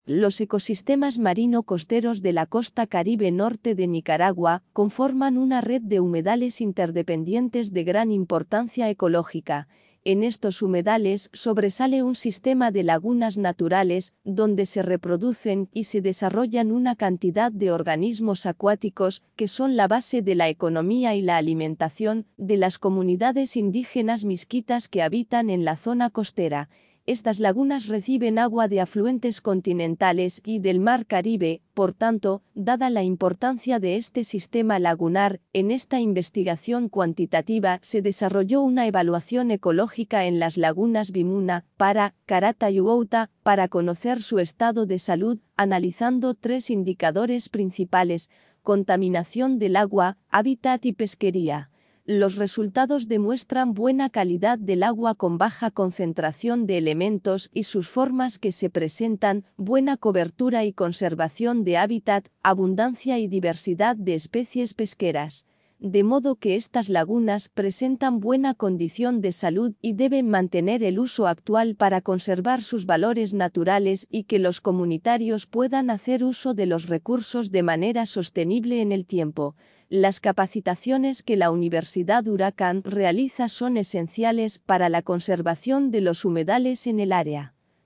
Los ecosistemas marino-costeros de la costa Caribe norte de Nicaragua conforman una red de humedales interdependientes de gran importancia ecológica. En estos humedales sobresale un sistema de lagunas naturales donde se reproducen y se desarrollan una cantidad de organismos acuáticos que son la base de la economía y la alimentación de las comunidades indígenas misquitas que habitan en la zona costera. Estas lagunas reciben agua de afluentes continentales y del Mar Caribe, por tanto, dada la importancia de este sistema lagunar, en esta investigación cuantitativa se desarrolló una evaluación ecológica en las lagunas Vimuna, Para, Carata y Huouta, para conocer su estado de salud, analizando 3 indicadores principales: contaminación del agua, hábitat y pesquería. Los resultados demuestran buena calidad del agua con baja concentración de elementos y sus formas que se presentan, buena cobertura y conservación de hábitat, abundancia y diversidad de especies pesqueras. De modo que estas lagunas presentan buena condición de salud y deben mantener el uso actual para conservar sus valores naturales y que los comunitarios puedan hacer uso de los recursos de manera sostenible en el tiempo. Las capacitaciones que la Universidad Huracán realiza son esenciales para la conservación de los humedales en el área.